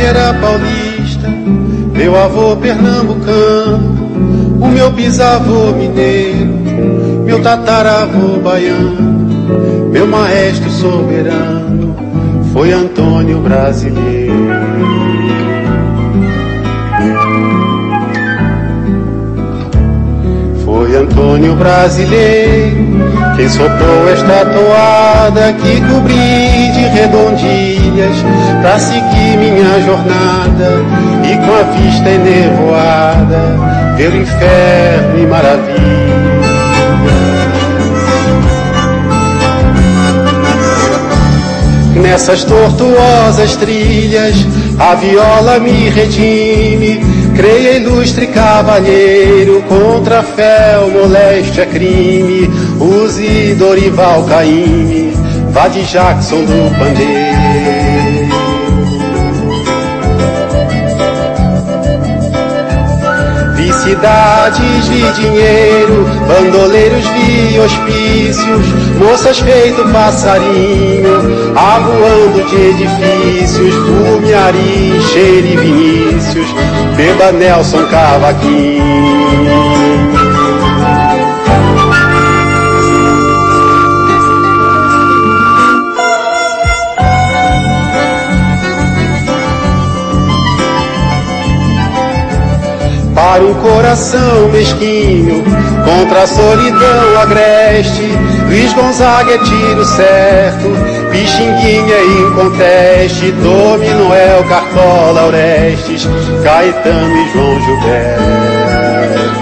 era paulista, meu avô pernambucano, o meu bisavô mineiro, meu tataravô baiano, meu maestro soberano foi Antônio Brasileiro. Foi Antônio Brasileiro quem soprou esta toada que cobri de redondilhas pra seguir minha jornada e com a vista enevoada ver o inferno e maravilha. Nessas tortuosas trilhas a viola me redime, creia ilustre cavalheiro, contra a fé ou moléstia crime, use Dorival Caymmi, vá de Jackson do pandeiro. Vi cidades de dinheiro, bandoleiros vi hospícios, moças feito passarinho, avoando de edifícios, Fumiari, Cheire e Vinícius, beba Nelson Cavaquinho. Para um coração mesquinho, contra a solidão agreste, Luiz Gonzaga é tiro certo, Pixinguinha é inconteste, Tome Noel, Cartola, Orestes, Caetano e João Gilberto.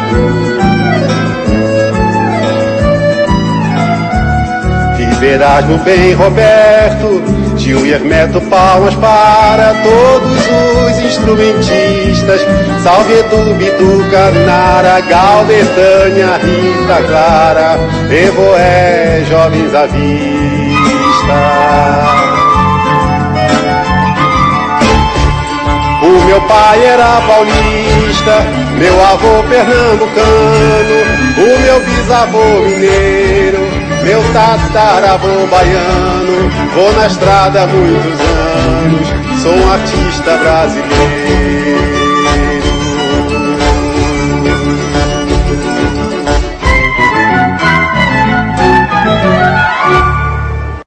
Erasmo bem Roberto, Gil e Hermeto, palmas para todos os instrumentistas, salve Edu, Bituca, Nara, Gal, Betânia, Rita Clara, Evoé, jovens à vista. O meu pai era paulista, meu avô pernambucano, o meu bisavô mineiro, meu tataravô baiano, vou na estrada há muitos anos, sou um artista brasileiro.